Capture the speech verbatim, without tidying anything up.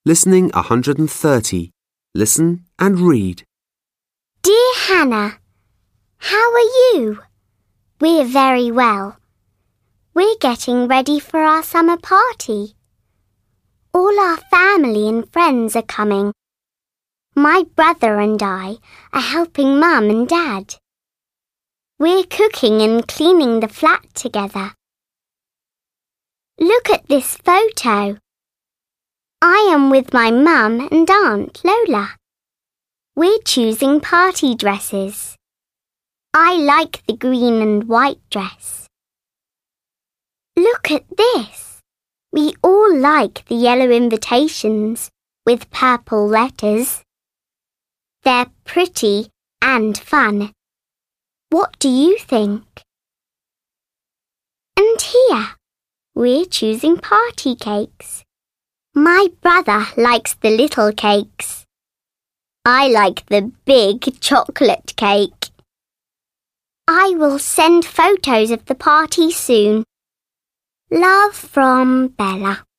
Listening one hundred thirty. Listen and read. Dear Hannah, how are you? We're very well. We're getting ready for our summer party. All our family and friends are coming. My brother and I are helping Mum and Dad. We're cooking and cleaning the flat together. Look at this photo. I am with my mum and Aunt Lola. We're choosing party dresses. I like the green and white dress. Look at this. We all like the yellow invitations with purple letters. They're pretty and fun. What do you think? And here, we're choosing party cakes. My brother likes the little cakes. I like the big chocolate cake. I will send photos of the party soon. Love from Bella.